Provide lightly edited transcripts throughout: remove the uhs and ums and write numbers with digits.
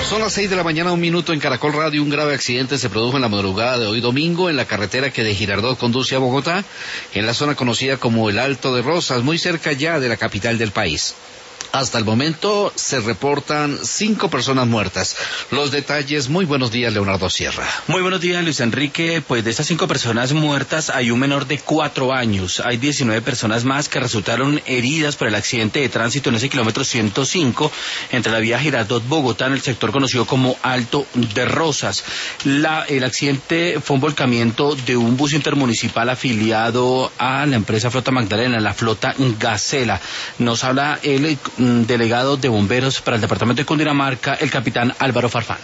Son las 6 de la mañana, 1 minuto en Caracol Radio. Un grave accidente se produjo en la madrugada de hoy domingo en la carretera que de Girardot conduce a Bogotá, en la zona conocida como el Alto de Rosas, muy cerca ya de la capital del país. Hasta el momento se reportan 5 personas muertas. Los detalles, muy buenos días, Leonardo Sierra. Muy buenos días, Luis Enrique. Pues de estas 5 personas muertas hay un menor de 4 años. Hay 19 personas más que resultaron heridas por el accidente de tránsito en ese kilómetro 105 entre la vía Girardot-Bogotá en el sector conocido como Alto de Rosas. El accidente fue un volcamiento de un bus intermunicipal afiliado a la empresa Flota Magdalena, la Flota Gacela. Nos habla el delegado de bomberos para el departamento de Cundinamarca, el capitán Álvaro Farfán.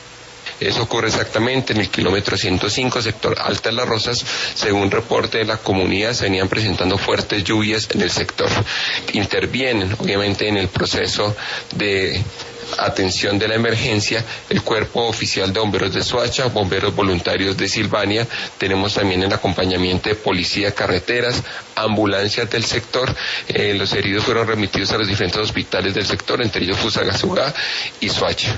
Eso ocurre exactamente en el kilómetro 105, sector Alta de las Rosas. Según reporte de la comunidad, se venían presentando fuertes lluvias en el sector. Intervienen, obviamente, en el proceso de atención de la emergencia, el cuerpo oficial de bomberos de Soacha, bomberos voluntarios de Silvania, tenemos también el acompañamiento de policía carreteras, ambulancias del sector. Los heridos fueron remitidos a los diferentes hospitales del sector, entre ellos Fusagasugá y Soacha.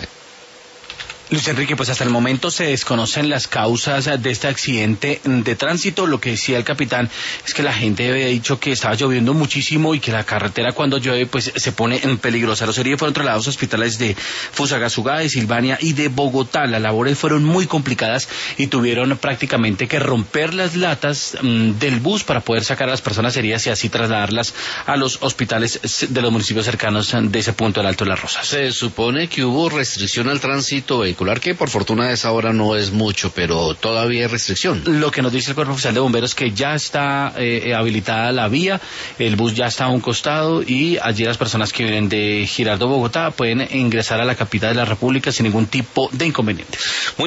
Luis Enrique, pues hasta el momento se desconocen las causas de este accidente de tránsito. Lo que decía el capitán es que la gente había dicho que estaba lloviendo muchísimo y que la carretera cuando llueve pues se pone en peligrosa. Los heridos fueron trasladados a hospitales de Fusagasugá, de Silvania y de Bogotá. Las labores fueron muy complicadas y tuvieron prácticamente que romper las latas del bus para poder sacar a las personas heridas y así trasladarlas a los hospitales de los municipios cercanos de ese punto del Alto de las Rosas. Se supone que hubo restricción al tránsito vehicular, que por fortuna a esa hora no es mucho, pero todavía hay restricción. Lo que nos dice el Cuerpo Oficial de Bomberos es que ya está habilitada la vía, el bus ya está a un costado y allí las personas que vienen de Girardot, Bogotá, pueden ingresar a la capital de la República sin ningún tipo de inconvenientes.